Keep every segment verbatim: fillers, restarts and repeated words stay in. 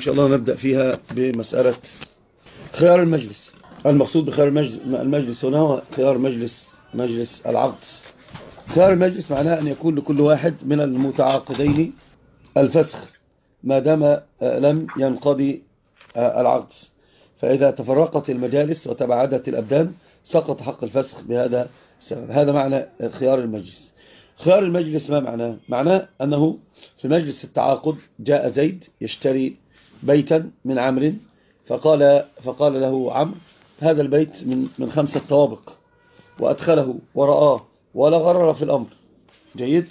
شاء الله نبدأ فيها بمسألة خيار المجلس. المقصود بخيار المجلس هنا هو خيار مجلس مجلس العقد. خيار المجلس معناه أن يكون لكل واحد من المتعاقدين الفسخ ما دام لم ينقضي العقد، فإذا تفرقت المجالس وتباعدت الأبدان سقط حق الفسخ بهذا السبب. هذا معنى خيار المجلس. خيار المجلس ما معناه؟ معناه أنه في مجلس التعاقد جاء زيد يشتري بيتا من عمرو، فقال, فقال له عمرو هذا البيت من, من خمسة طوابق، وأدخله ورآه ولا غرر في الأمر. جيد.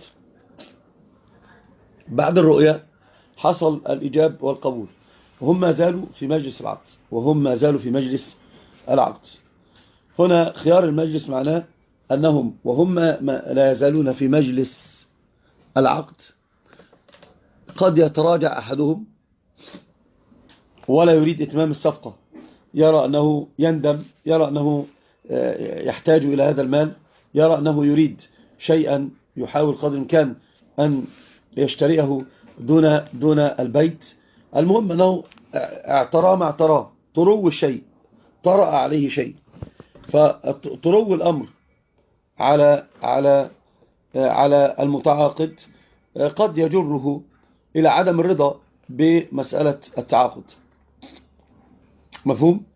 بعد الرؤية حصل الإجاب والقبول، وهم ما زالوا في مجلس العقد وهم ما زالوا في مجلس العقد. هنا خيار المجلس معناه أنهم وهم ما لا يزالون في مجلس العقد قد يتراجع أحدهم ولا يريد إتمام الصفقة، يرى أنه يندم، يرى أنه يحتاج إلى هذا المال، يرى أنه يريد شيئا يحاول قدر الإمكان أن يشتريه دون دون البيت. المهم أنه اعترى ما اعتراه، طرو الشيء، طرأ عليه شيء، فطرو الأمر على على على المتعاقد قد يجره إلى عدم الرضا بمسألة التعاقد. مفهوم؟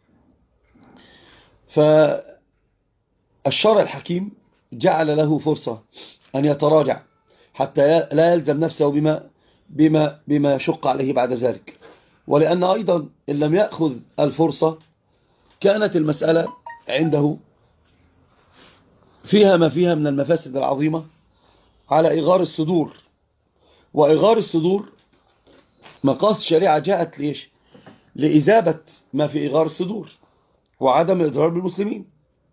فالشرع الحكيم جعل له فرصة أن يتراجع حتى لا يلزم نفسه بما بما بما يشق عليه بعد ذلك. ولأن أيضا إن لم يأخذ الفرصة كانت المسألة عنده فيها ما فيها من المفاسد العظيمة على إغار الصدور. وإغار الصدور مقاصد الشريعة جاءت ليش؟ لإذابة ما في إغار الصدور وعدم الإضرار بالمسلمين.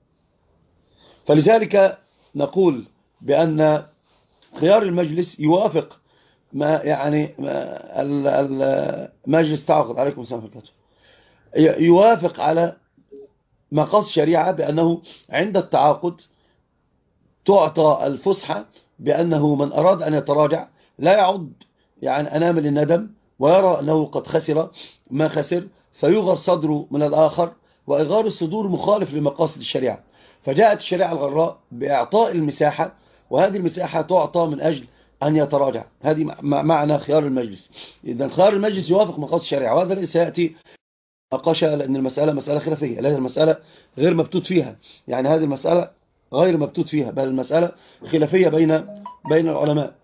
فلذلك نقول بأن خيار المجلس يوافق ما يعني المجلس التعاقد عليكم السلام عليكم يوافق على مقاصد الشريعة بأنه عند التعاقد تعطى الفسحة، بأنه من أراد أن يتراجع لا يعد يعني أنامل الندم ويرى أنه قد خسر ما خسر فيغر صدره من الآخر. وإغار الصدور مخالف لمقاصد الشريعة، فجاءت الشريعة الغراء بإعطاء المساحة، وهذه المساحة تعطى من أجل أن يتراجع. هذه معنى خيار المجلس. إذن خيار المجلس يوافق مقاصد الشريعة، وهذا ليس يأتي نقاشة، لأن المسألة مسألة خلافية، لأن المسألة غير مبتوت فيها، يعني هذه المسألة غير مبتوت فيها، بل المسألة خلافية بين بين العلماء.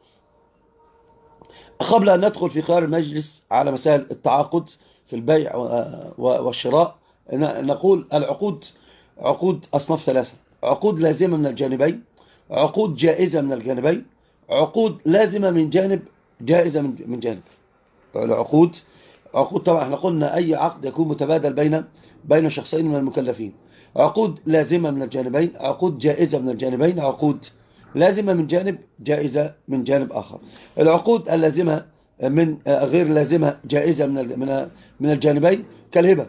قبل أن ندخل في خيار المجلس على مسائل التعاقد في البيع والشراء، نقول العقود عقود أصناف ثلاثة: عقود لازمة من الجانبين، عقود جائزة من الجانبين، عقود لازمة من جانب، جائزة من جانب. العقود عقود طبعا احنا قلنا أي عقد يكون متبادل بين بين شخصين من المكلفين. عقود لازمة من الجانبين، عقود جائزة من الجانبين، عقود لازمة من جانب، جائزة من جانب آخر. العقود اللازمة من غير لازمة جائزة من من الجانبين كالهبة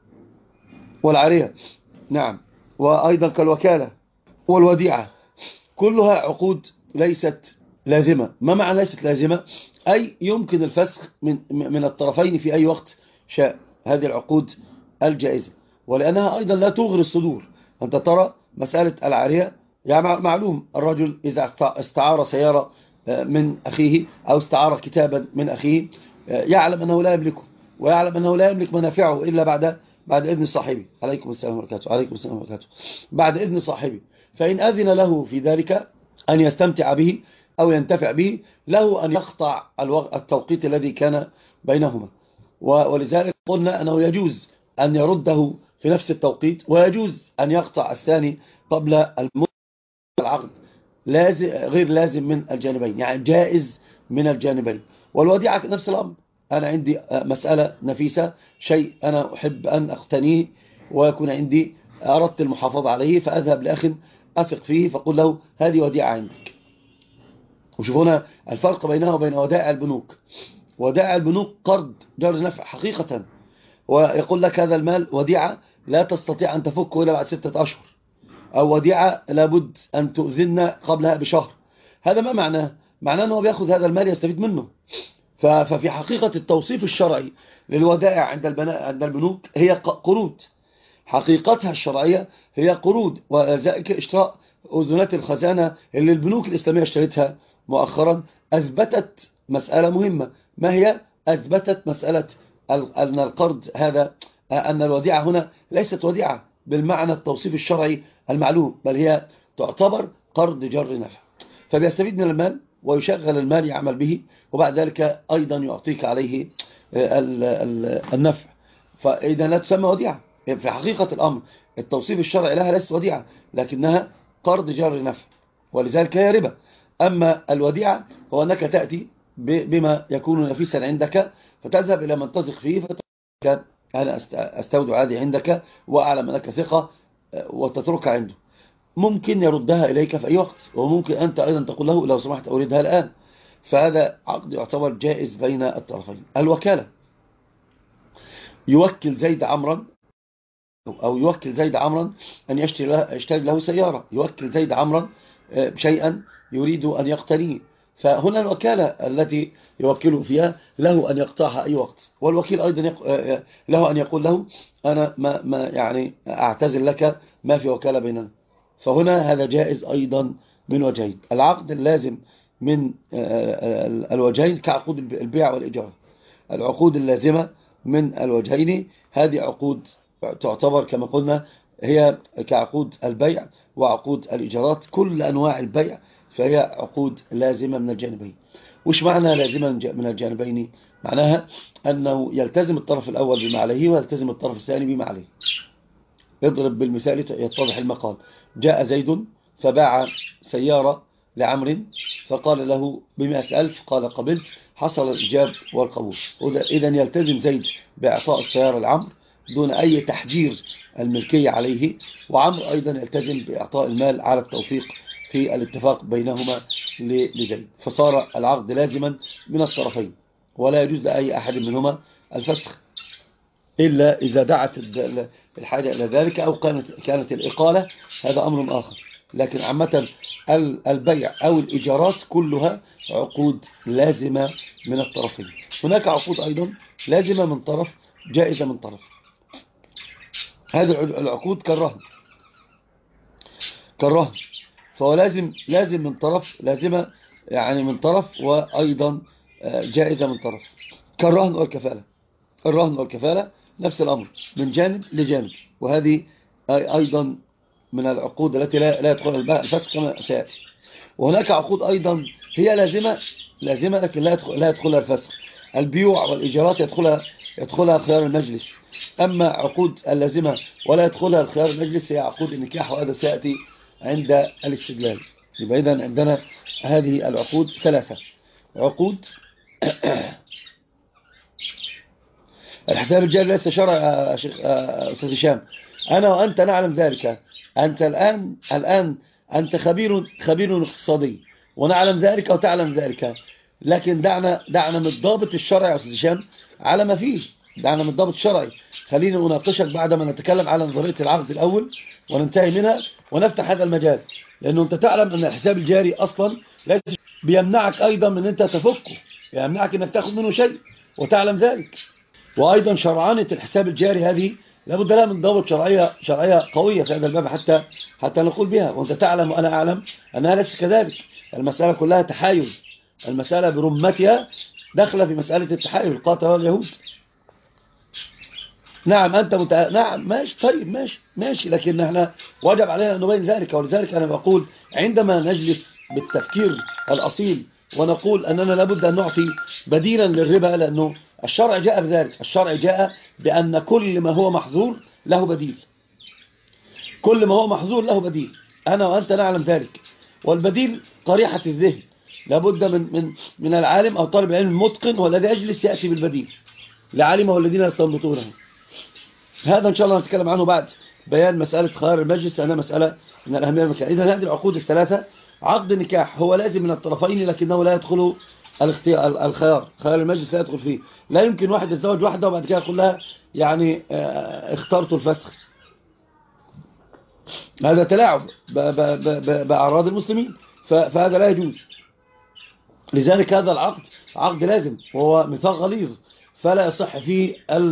والعارية، نعم، وأيضا كالوكالة والوديعة، كلها عقود ليست لازمة. ما معنى ليست لازمة؟ أي يمكن الفسخ من من الطرفين في أي وقت شاء. هذه العقود الجائزة، ولأنها أيضا لا تغري الصدور. أنت ترى مسألة العارية، يعني معلوم الرجل إذا استعار سيارة من أخيه أو استعار كتابا من أخيه يعلم أنه لا يملكه، ويعلم أنه لا يملك منافعه إلا بعد بعد إذن صاحبه. عليكم السلام وبركاته. عليكم السلام وبركاته. بعد إذن صاحبه، فإن أذن له في ذلك أن يستمتع به أو ينتفع به، له أن يقطع التوقيت الذي كان بينهما. ولذلك قلنا أنه يجوز أن يرده في نفس التوقيت، ويجوز أن يقطع الثاني قبل المدة العقد، لازم غير لازم من الجانبين، يعني جائز من الجانبين. والوديعة نفس الأمر. أنا عندي مسألة نفيسة، شيء أنا أحب أن أقتنيه ويكون عندي، أردت المحافظة عليه، فأذهب لأخ أثق فيه فقل له هذه وديعة عندك. وشوفونا الفرق بينها وبين ودائع البنوك. ودائع البنوك قرض جر نفع حقيقة، ويقول لك هذا المال وديعة لا تستطيع أن تفكه إلا بعد ستة أشهر، أو وديعة لابد أن تؤذن قبلها بشهر. هذا ما معناه؟ معناه أنه بيأخذ هذا المال يستفيد منه، ففي حقيقة التوصيف الشرعي للودائع عند عند البنوك هي قروض، حقيقتها الشرعية هي قروض، وذلك اشتراء أذونات الخزانة اللي البنوك الإسلامية اشترتها مؤخرا أثبتت مسألة مهمة. ما هي؟ أثبتت مسألة أن القرض هذا، أن الوديعة هنا ليست وديعة بالمعنى التوصيف الشرعي المعلوم، بل هي تعتبر قرض جر نفع، فبيستفيد من المال ويشغل المال يعمل به، وبعد ذلك أيضا يعطيك عليه النفع، فإذا لا تسمى وديعة. في حقيقة الأمر التوصيف الشرعي لها ليست وديعة، لكنها قرض جر نفع، ولذلك هي ربا. أما الوديعة هو أنك تأتي بما يكون نفيسا عندك، فتذهب إلى من تثق فيه فتقول أنا أستودع هذه عندك وأعلم أنك ثقة، وتتركها عنده. ممكن يردها إليك في أي وقت، وممكن أنت أيضا تقول له لو سمحت أريدها الآن. فهذا عقد يعتبر جائز بين الطرفين. الوكالة، يوكل زيد عمرا أو يوكل زيد عمرا أن يشتري له, يشتري له سيارة، يوكل زيد عمرا شيئا يريد أن يقتنيه، فهنا الوكالة التي يوكله فيها له أن يقطعها أي وقت، والوكيل أيضا له أن يقول له أنا ما, ما يعني أعتذر لك، ما في وكالة بيننا. فهنا هذا جائز أيضا من وجهين. العقد اللازم من الوجهين كعقود البيع والإيجار. العقود اللازمة من الوجهين هذه عقود تعتبر كما قلنا هي كعقود البيع وعقود الإيجارات، كل أنواع البيع فهي عقود لازمة من الجانبين. وش معنى لازمة من الجانبين؟ معناها أنه يلتزم الطرف الأول بما عليه ويلتزم الطرف الثاني بما عليه. اضرب بالمثال يتضح المقال. جاء زيد فباع سيارة لعمر فقال له بمئة ألف، قال قبلت، حصل الإجاب والقبول. إذن يلتزم زيد بإعطاء السيارة لعمر دون أي تحجير الملكية عليه، وعمر أيضا يلتزم بإعطاء المال على التوفيق في الاتفاق بينهما لزيد، فصار العقد لازما من الطرفين، ولا يجوز لأي أحد منهما الفسخ إلا إذا دعت الحاجة إلى ذلك، أو كانت كانت الإقالة، هذا أمر آخر. لكن عامة البيع أو الإيجارات كلها عقود لازمة من الطرفين. هناك عقود أيضا لازمة من طرف، جائزة من طرف. هذه العقود كالرهن، كالرهن فهو لازم لازم من طرف، لازمة يعني من طرف، وأيضا جائزة من طرف. كالرهن والكفالة، الرهن والكفالة نفس الأمر من جانب لجانب، وهذه أيضا من العقود التي لا يدخلها الفسخ كما سيأتي. وهناك عقود أيضا هي لازمة لازمة لكن لا يدخل لا يدخلها الفسخ. البيوع والإيجارات يدخلها يدخلها خيار المجلس. أما عقود اللازمة ولا يدخلها الخيار المجلس هي عقود النكاح، وهذا سيأتي عند الاستدلال. يبقى إذن عندنا هذه العقود ثلاثة عقود. الحساب الجاري ليس شرع يا شيخ أستاذ هشام، أنا وأنت نعلم ذلك. أنت الآن الآن أنت خبير خبير اقتصادي ونعلم ذلك وتعلم ذلك، لكن دعنا دعنا من الضابط الشرعي يا أستاذ هشام على ما فيه، دعنا من الضابط الشرعي. خلينا أناقشك بعد ما نتكلم على نظرية العقد الأول وننتهي منها ونفتح هذا المجال، لأنه أنت تعلم أن الحساب الجاري أصلا بيمنعك أيضا من أنت تفكه، يمنعك أنك تأخذ منه شيء وتعلم ذلك. وأيضا شرعانة الحساب الجاري هذه لابد لها من ضوابط شرعية شرعية قوية في هذا الباب حتى حتى نقول بها، وأنت تعلم وأنا أعلم أنها ليست كذلك. المسألة كلها تحايل، المسألة برمتها داخلة في مسألة التحايل قاتل اليهود. نعم أنت متع... نعم ماشي، طيب ماشي ماشي لكن احنا واجب علينا أن نبين ذلك. ولذلك أنا بقول عندما نجلس بالتفكير الأصيل ونقول أننا لابد أن نعطي بديلا للربا، لأنه الشرع جاء بذلك. الشرع جاء بأن كل ما هو محظور له بديل، كل ما هو محظور له بديل، أنا وأنت نعلم ذلك. والبديل طريحة الذهن، لابد من من من العالم أو طالب العلم المتقن والذي يجلس يأتي بالبديل لعالمه الذين يستنبطونه. هذا إن شاء الله نتكلم عنه بعد بيان مسألة خيار المجلس، لأنها مسألة من الأهمية المكان. إذن هذه العقود الثلاثة، عقد النكاح هو لازم من الطرفين لكنه لا يدخل الاختيار الخيار، خيار المجلس لا يدخل فيه. لا يمكن واحد يتزوج واحدة وبعد كده يقول لها يعني اخترت الفسخ، هذا تلاعب بأعراض المسلمين، فهذا لا يجوز. لذلك هذا العقد عقد لازم وهو ميثاق غليظ، فلا يصح فيه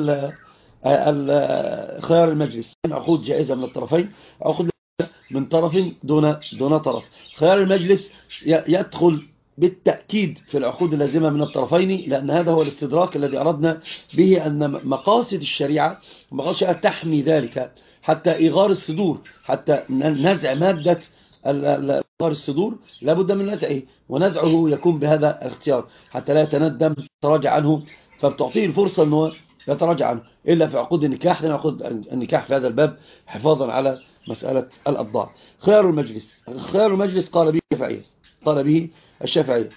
خيار المجلس. عقود جائزة من الطرفين، عقود من طرف دون دون طرف. خيار المجلس يدخل بالتأكيد في العقود اللازمة من الطرفين، لأن هذا هو الاستدراك الذي أردنا به أن مقاصد الشريعة مقاصد الشريعة تحمي ذلك، حتى إيغار الصدور، حتى نزع مادة إيغار الصدور لابد من نزعه، ونزعه يكون بهذا الاختيار حتى لا يتندم يتراجع عنه، فبتعطيه الفرصة أنه يتراجع عنه، إلا في عقود النكاح، لأن عقود النكاح في هذا الباب حفاظا على مسألة الأضاع. خيار المجلس، خيار المجلس قال به الشافعية، قال به الشافعية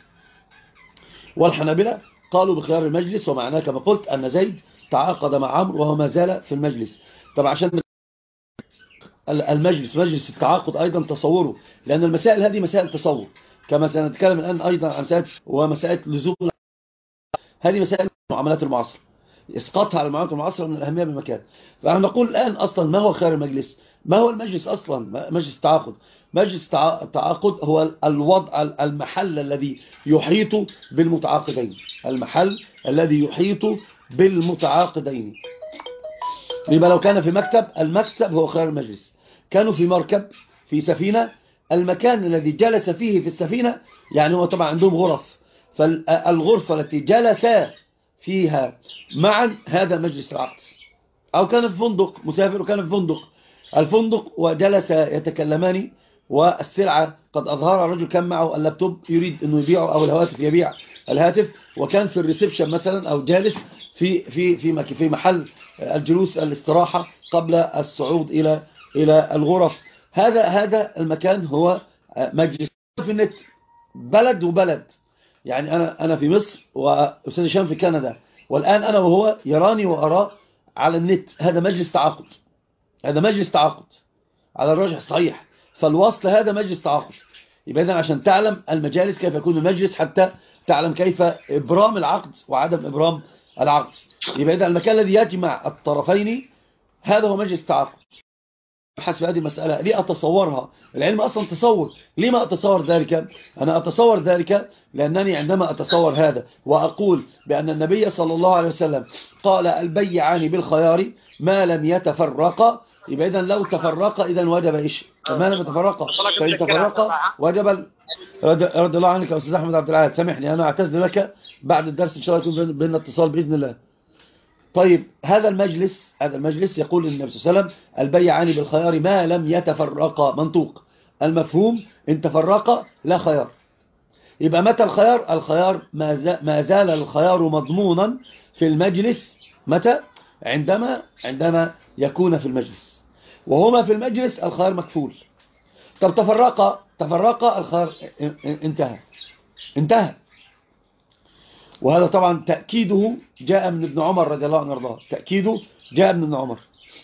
والحنابلة قالوا بخيار المجلس، ومعناه كما قلت أن زيد تعاقد مع عمرو وهو ما زال في المجلس. طبعا عشان المجلس مجلس التعاقد أيضا تصوره، لأن المسائل هذه مسائل تصور، كما سنتكلم الآن أيضا عن مسائل ومسائل لزوم، هذه مسائل المعاملات المعاصرة، اسقاطها على المعاملات المعاصرة من الأهمية بمكان. فنحن نقول الآن أصلا ما هو خيار المجلس؟ ما هو المجلس أصلا؟ مجلس التعاقد، مجلس التعاقد هو الوضع المحل الذي يحيط بالمتعاقدين، المحل الذي يحيط بالمتعاقدين. يبقى لو كان في مكتب، المكتب هو خيار المجلس. كانوا في مركب، في سفينة، المكان الذي جلس فيه في السفينة، يعني هو طبعا عندهم غرف، فالغرفة التي جلس فيها معا هذا مجلس العقد. أو كان في فندق، مسافر وكان في فندق، الفندق وجلس يتكلمان، والسلعة قد أظهر الرجل كان معه اللابتوب يريد أنه يبيعه، أو الهواتف يبيع الهاتف، وكان في الريسبشن مثلا، أو جالس في في في في محل الجلوس الاستراحة قبل الصعود إلى إلى الغرف. هذا هذا المكان هو مجلس. في النت بلد وبلد، يعني أنا أنا في مصر وأستاذ هشام في كندا، والآن أنا وهو يراني وأراه على النت، هذا مجلس تعاقد، هذا مجلس تعاقد على الراجح الصحيح. فالوصل هذا مجلس تعاقد. يبقى إذن عشان تعلم المجالس كيف يكون المجلس، حتى تعلم كيف إبرام العقد وعدم إبرام العقد. يبقى إذن المكان الذي يجمع الطرفين هذا هو مجلس تعاقد. حسب هذه المسألة ليه أتصورها؟ العلم أصلا تصور. ليه ما أتصور ذلك؟ أنا أتصور ذلك لأنني عندما أتصور هذا وأقول بأن النبي صلى الله عليه وسلم قال البيعان بالخيار ما لم يتفرقا، يبقى إذن لو تفرقا إذن وجب إيش؟ ما لم يتفرقا، فإن تفرقا وجب. رضي الله عنك يا أستاذ أحمد عبد العال، سامحني أنا أعتذر لك، بعد الدرس إن شاء الله يكون بيننا اتصال بإذن الله. طيب هذا المجلس هذا المجلس يقول النبي صلى الله عليه وسلم البيعان بالخيار ما لم يتفرقا، منطوق المفهوم، إن تفرقا لا خيار. يبقى متى الخيار؟ الخيار ما زال الخيار مضمونا في المجلس. متى؟ عندما عندما يكون في المجلس، وهما في المجلس الخيار مكفول. طب تفرقا تفرقا الخيار انتهى انتهى وهذا طبعا تأكيده جاء من ابن عمر رضي الله عنه وارضاه، تأكيده جاء من ابن عمر.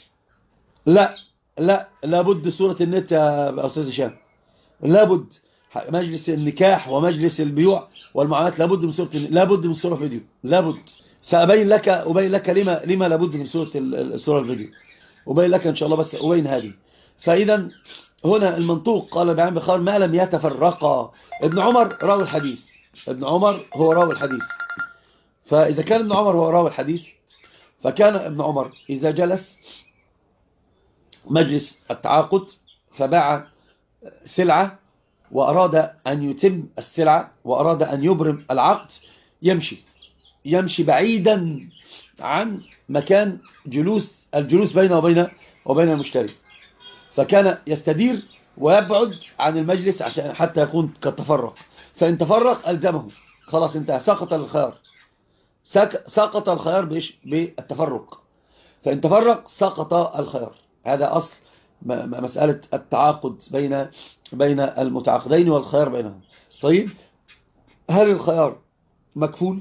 لا لا لابد سورة النت يا أستاذ هشام، لابد مجلس النكاح ومجلس البيوع والمعاملات لابد من سورة، لابد من سورة فيديو، لابد. سأبين لك أبين لك لما لما لابد من سورة السورة الفيديو، أبين لك إن شاء الله، بس أبين هذه. فإذا هنا المنطوق قال بعين بخار ما لم يتفرقا. ابن عمر راوي الحديث، ابن عمر هو راوي الحديث. فإذا كان ابن عمر هو راوي الحديث، فكان ابن عمر إذا جلس مجلس التعاقد فباع سلعة وأراد أن يتم السلعة وأراد أن يبرم العقد، يمشي يمشي بعيدا عن مكان جلوس الجلوس بينه وبين وبين المشتري، فكان يستدير ويبعد عن المجلس عشان حتى يكون كالتفرق. فإن تفرق ألزمه، خلاص انتهى، سقط الخيار، سقط الخيار بإيش؟ بالتفرق. فإن تفرق سقط الخيار. هذا أصل مسألة التعاقد بين بين المتعاقدين والخيار بينهم. طيب هل الخيار مكفول؟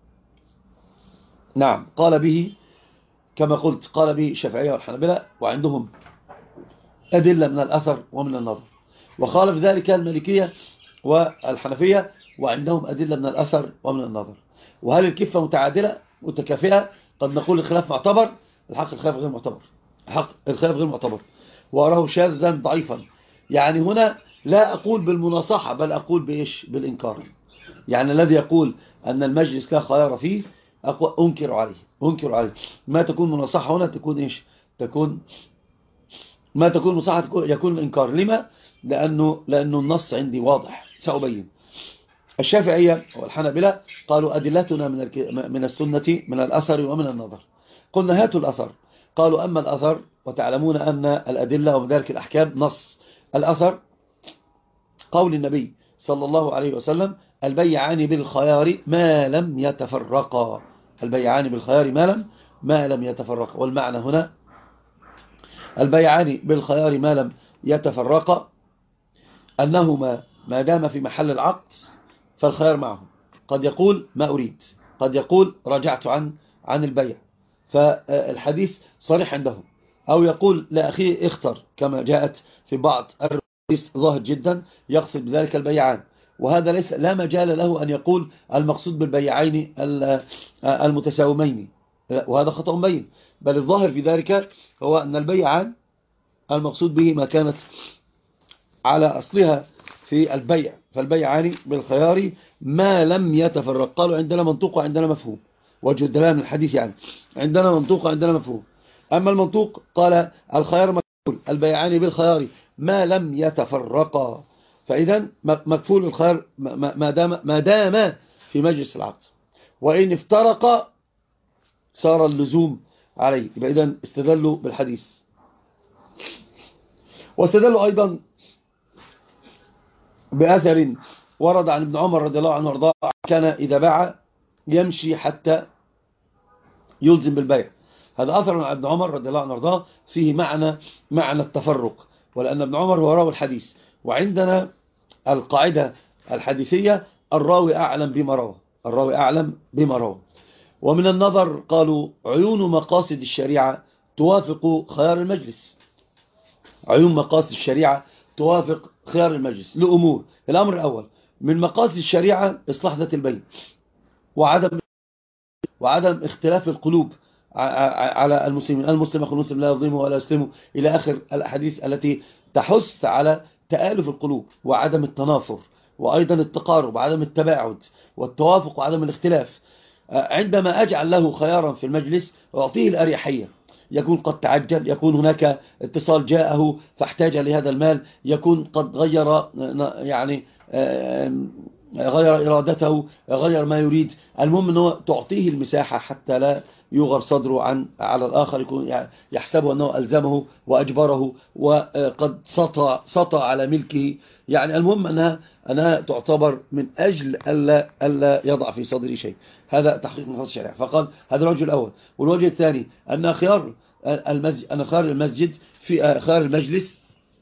نعم، قال به كما قلت، قال به الشافعية والحنابلة، وعندهم أدلة من الأثر ومن النظر. وخالف ذلك المالكية والحنفية، وعندهم أدلة من الأثر ومن النظر. وهل الكفة متعادلة متكافئة؟ قد نقول الخلاف معتبر، الحق الخلاف غير معتبر، الحق الخلاف غير معتبر، وأراه شاذا ضعيفا. يعني هنا لا أقول بالمناصحة، بل أقول بإيش؟ بالإنكار. يعني الذي يقول أن المجلس لا خيار فيه أنكر عليه أنكر عليه ما تكون مناصحة هنا تكون إيش تكون ما تكون مصحة يكون الإنكار. لما؟ لأنه, لأنه النص عندي واضح سأبين. الشافعية والحنابلة قالوا أدلتنا من من السنة من الأثر ومن النظر. قلنا هاتوا الأثر. قالوا أما الأثر وتعلمون أن الأدلة ومدارك الأحكام نص. الأثر قول النبي صلى الله عليه وسلم البيعان بالخيار ما لم يتفرقا. البيعان بالخيار ما لم ما لم يتفرقا. والمعنى هنا البيعان بالخيار ما لم يتفرقا أنهما ما دام في محل العقد فالخيار معهم. قد يقول ما أريد، قد يقول رجعت عن عن البيع، فالحديث صريح عندهم. أو يقول لأخيه اختر كما جاءت في بعض الحديث ظاهر جدا يقصد بذلك البيعان. وهذا ليس لا مجال له أن يقول المقصود بالبيعين المتساومين، وهذا خطأ بين. بل الظاهر في ذلك هو أن البيعان المقصود به ما كانت على أصلها في البيع. فالبيعان بالخيار ما لم يتفرق. قالوا عندنا منطوق وعندنا مفهوم، وجه الدلالة من الحديث يعني عندنا منطوق وعندنا مفهوم. أما المنطوق قال الخيار مكفول، البيعان بالخيار ما لم يتفرقا. فإذا مكفول الخيار ما دام ما دام في مجلس العقد، وإن افترق صار اللزوم عليه. يبقى إذن استدلوا بالحديث، واستدلوا أيضا بأثر ورد عن ابن عمر رضي الله عنه وارضاه كان إذا باع يمشي حتى يلزم بالبيع. هذا أثر عن ابن عمر رضي الله عنه وارضاه فيه معنى معنى التفرق، ولأن ابن عمر هو راوي الحديث، وعندنا القاعدة الحديثية الراوي أعلم بما روى، الراوي أعلم بما روى. ومن النظر قالوا عيون مقاصد الشريعة توافق خيار المجلس. عيون مقاصد الشريعة توافق خيار المجلس لأمور. الأمر الأول من مقاصد الشريعة إصلاح ذات البين، وعدم وعدم اختلاف القلوب على المسلمين. المسلم أخو المسلم لا يظلمه ولا يسلمه إلى آخر الأحاديث التي تحث على تآلف القلوب وعدم التنافر، وأيضا التقارب وعدم التباعد والتوافق وعدم الاختلاف. عندما أجعل له خيارا في المجلس أعطيه الأريحية، يكون قد تعجل، يكون هناك اتصال جاءه فاحتاج لهذا المال، يكون قد غير يعني غير إرادته، غير ما يريد. المهم أنه تعطيه المساحة حتى لا يغر صدره عن على الآخر، يكون يحسبه أنه ألزمه وأجبره وقد سطع, سطع على ملكه. يعني المهم أنها, أنها تعتبر من أجل ألا, ألا يضع في صدره شيء. هذا تحقيق من خاص الشريعة. فقال هذا الوجه الأول. والوجه الثاني أن خيار المسجد أن خيار المسجد في خيار المجلس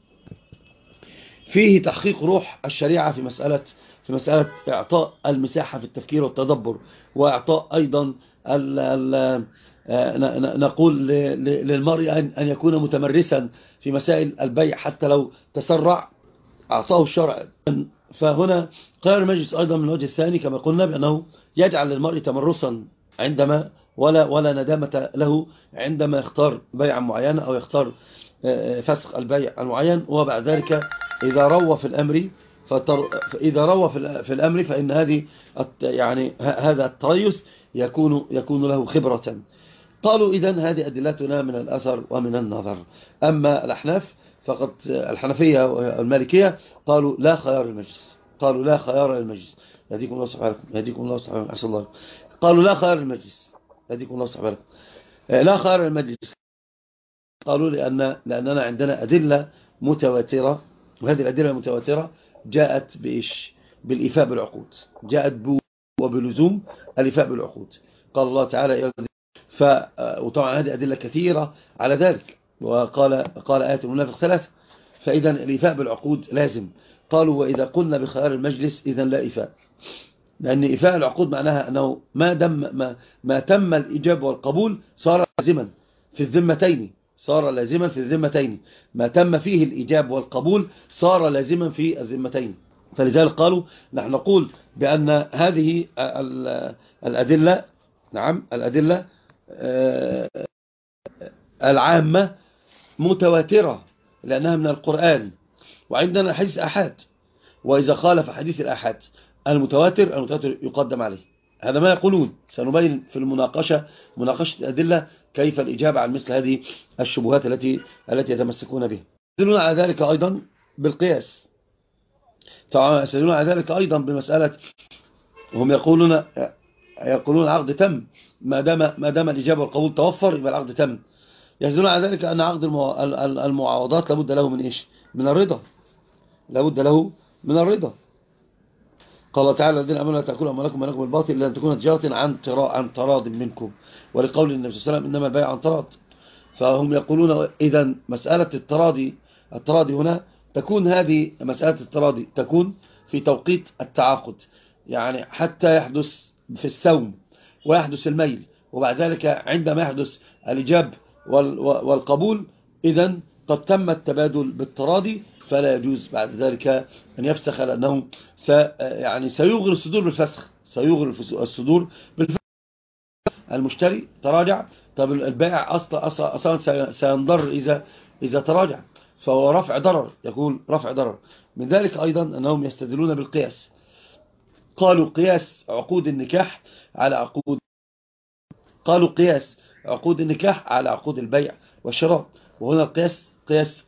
فيه تحقيق روح الشريعة في مسألة في مسألة إعطاء المساحة في التفكير والتدبر، وإعطاء أيضا ال ال نقول للمرء أن يكون متمرسا في مسائل البيع حتى لو تسرع أعطاه الشرع. فهنا خيار المجلس أيضا من الوجه الثاني كما قلنا بأنه يجعل للمرء تمرسا عندما ولا ولا ندامة له عندما يختار بيعا معينة أو يختار فسخ البيع المعين. وبعد ذلك إذا روى في الأمر فإذا روى في الأمر فإن هذه يعني هذا التريث يكون يكون له خبرة. قالوا إذن هذه أدلتنا من الأثر ومن النظر. أما الأحناف فقد الحنفية والمالكية قالوا لا خيار المجلس، قالوا لا خيار المجلس. يهديكم الله سبحانه يهديكم الله سبحانه أحسن الله. قالوا لا خيار المجلس يهديكم الله سبحانه لا خيار المجلس. قالوا لأن لأننا عندنا أدلة متواترة، وهذه الأدلة المتواترة جاءت بإيش؟ بالإيفاء بالعقود، جاءت بو وبلزوم الإيفاء بالعقود. قال الله تعالى ف وطبعا هذه أدلة كثيرة على ذلك. وقال قال آيات المنافق ثلاث، فإذا الإيفاء بالعقود لازم. قالوا وإذا قلنا بخيار المجلس إذا لا إيفاء، لأن إيفاء العقود معناها أنه ما دم ما, ما تم الإجابة والقبول صار لازما في الذمتين، صار لازما في الذمتين. ما تم فيه الإجابة والقبول صار لازما في الذمتين. فلذلك قالوا نحن نقول بأن هذه الأدلة نعم الأدلة العامة متواترة لأنها من القرآن، وعندنا حديث أحاد، وإذا خالف حديث الأحاد المتواتر المتواتر يقدم عليه. هذا ما يقولون. سنبين في المناقشة مناقشة الأدلة كيف الإجابة عن مثل هذه الشبهات التي التي يتمسكون بها. يستدلون على ذلك أيضا بالقياس. طبعا يستدلون على ذلك أيضا بمسألة، هم يقولون يقولون العقد تم ما دام ما دام الإجابة والقبول توفر، يبقى العقد تم. يستدلون على ذلك أن عقد المعاوضات لابد له من إيش؟ من الرضا، لابد له من الرضا. قال تعالى الذين امنوا لا تاكلوا اموالكم بينكم بالباطل الا ان تكون تجاره عن عن تراض منكم، ولقول النبي صلى الله عليه وسلم انما البيع عن تراض. فهم يقولون اذا مساله التراضي التراضي هنا تكون، هذه مساله التراضي تكون في توقيت التعاقد، يعني حتى يحدث في السوم ويحدث الميل، وبعد ذلك عندما يحدث الإجاب والقبول إذن قد تم التبادل بالتراضي، فلا يجوز بعد ذلك أن يفسخ، لأنه يعني سيغري الصدور بالفسخ، سيغري الصدور بالفسخ. المشتري تراجع، طب البائع أصلا أصلا, أصلا سينضر إذا إذا تراجع، فهو رفع ضرر، يقول رفع ضرر. من ذلك أيضا أنهم يستدلون بالقياس. قالوا قياس عقود النكاح على عقود قالوا قياس عقود النكاح على عقود البيع والشراء. وهنا القياس قياس.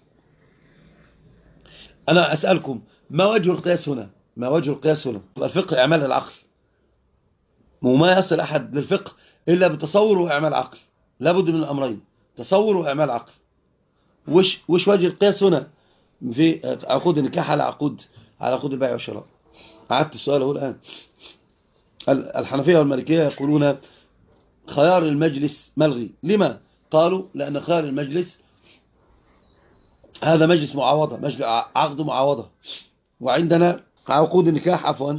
أنا أسألكم ما وجه القياس هنا؟ ما وجه القياس هنا؟ الفقه إعمال العقل، وما يصل أحد للفقه إلا بتصور وإعمال عقل، لابد من الأمرين، تصور وإعمال عقل. وش, وش وجه القياس هنا في عقود النكاح على عقود على عقود البيع والشراء؟ عدت السؤال هو الآن. الحنفية والمالكية يقولون خيار المجلس ملغي. لما؟ قالوا لأن خيار المجلس هذا مجلس معاوضة، مجلس عقد معاوضة، وعندنا عقود النكاح عفوا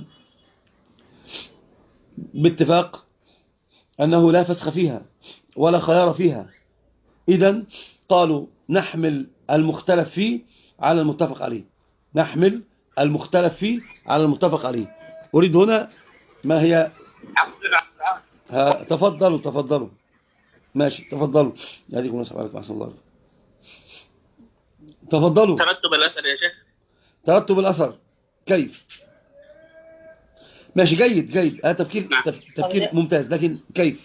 باتفاق أنه لا فسخ فيها ولا خيار فيها. إذن قالوا نحمل المختلف فيه على المتفق عليه، نحمل المختلف فيه على المتفق عليه. أريد هنا ما هي ها، تفضلوا تفضلوا ماشي تفضلوا. يهديكم الله عليكم أحسن الله. تفضلوا. ترتب الأثر يا شيخ. ترتب الأثر كيف؟ ماشي جيد جيد، هذا تفكير تفكير ممتاز، لكن كيف؟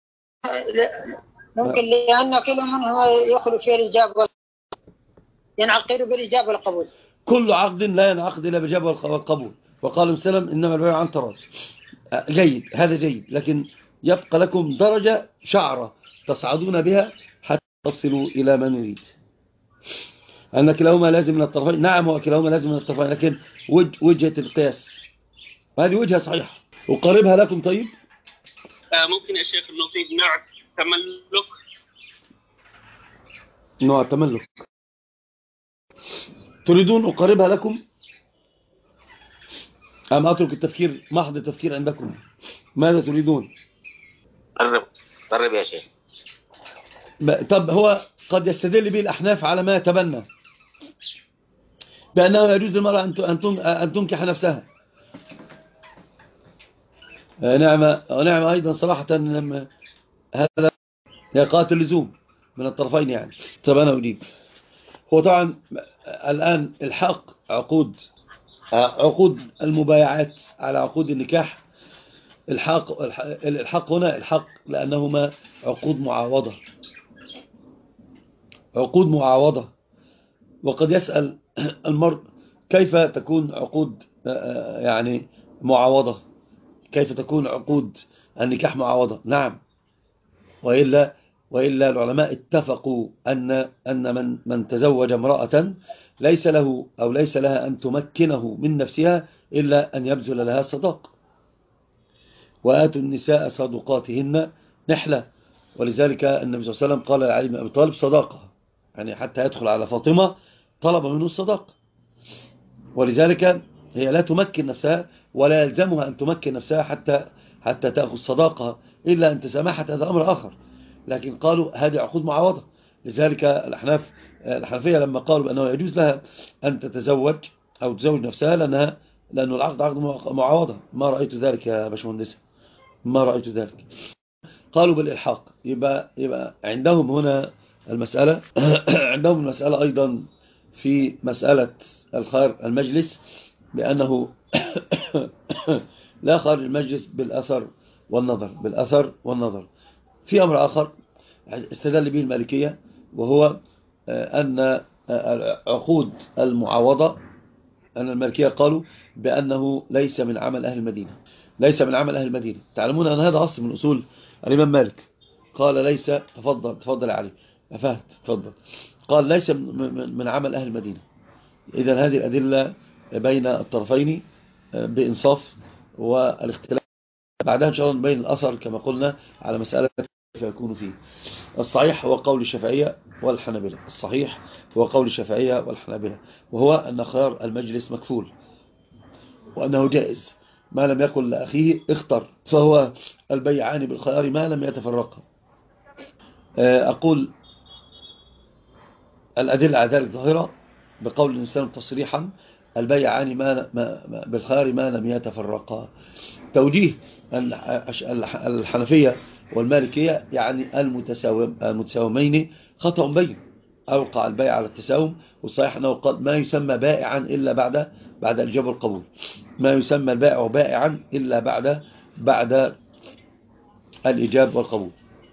ممكن لأن كل منه يخلو في الإجابة، ينعقد بالإجابة والقبول. كل عقد لا ينعقد إلا بالإجابة والقبول. وقال سلم إنما البيع عن تراض. جيد، هذا جيد، لكن يبقى لكم درجة شعرة تصعدون بها حتى تصلوا إلى ما نريد. أن كلاهما لازم من الطرفين. نعم هو كلاهما لازم من الطرفين، لكن وجهة القياس هذه وجهة صحيحة. أقربها لكم. طيب آه ممكن يا شيخ إنه في نوع تملك. نوع تملك تريدون أقربها لكم أم أترك التفكير محض التفكير عندكم؟ ماذا تريدون؟ قرب قرب يا شيخ. طب هو قد يستدل به الأحناف على ما يتبنى بأنه يجوز للمرأة أن تنكح نفسها. نعم نعم أيضا صراحة هذا يقاتل اللزوم من الطرفين يعني. طب أنا أجيب. هو طبعا الآن الحق عقود عقود المبايعات على عقود النكاح، الحق الحق هنا الحق لأنهما عقود معاوضة، عقود معاوضة. وقد يسأل المرء كيف تكون عقود يعني معاوضة، كيف تكون عقود النكاح معاوضة؟ نعم، وإلا وإلا العلماء اتفقوا أن أن من من تزوج امرأة ليس له أو ليس لها أن تمكنه من نفسها إلا أن يبذل لها صداق، وآتوا النساء صدقاتهن نحلة. ولذلك النبي صلى الله عليه وسلم قال لعلي بن أبي طالب صداقة، يعني حتى يدخل على فاطمة طلب منه الصداقة. ولذلك هي لا تمكن نفسها ولا يلزمها أن تمكن نفسها حتى حتى تأخذ صداقها، إلا أن تسامحت، هذا أمر آخر. لكن قالوا هذه عقود معاوضة. لذلك الأحناف الحنفية لما قالوا بأنه يجوز لها أن تتزوج أو تزوج نفسها لأنها لأنه العقد عقد معاوضة. ما رأيت ذلك يا باشمهندس، ما رأيت ذلك. قالوا بالإلحاق. يبقى, يبقى عندهم هنا المسألة عندهم المسألة أيضا في مسألة الخير المجلس بأنه لا خارج المجلس بالأثر والنظر بالأثر والنظر. في أمر آخر استدل به المالكية، وهو أن عقود المعاوضة، أن المالكية قالوا بأنه ليس من عمل أهل المدينة، ليس من عمل أهل المدينة. تعلمون أن هذا أصل من أصول الإمام مالك، قال ليس، تفضل تفضل علي أفهد تفضل، قال ليس من عمل أهل المدينة. إذن هذه الأدلة بين الطرفين بإنصاف والاختلاف. بعدها إن شاء الله نبين الأثر كما قلنا على مسألة كيف يكون فيه. الصحيح هو قول الشافعية والحنابلة، الصحيح هو قول الشافعية والحنابلة، وهو أن خيار المجلس مكفول، وأنه جائز ما لم يقل لأخيه اختر، فهو البيعان بالخيار ما لم يتفرقا. أقول الأدلة على ذلك ظاهرة بقول الإنسان تصريحا البيعان ما ما بالخيار ما لم يتفرقا. توجيه الحنفية والمالكية يعني المتساومين خطأ بين، أوقع البيع على التساوم، والصحيح أنه قد ما يسمى بائعا إلا بعد بعد الإجابة والقبول، ما يسمى البائع بائعا إلا بعد بعد الإجابة والقبول.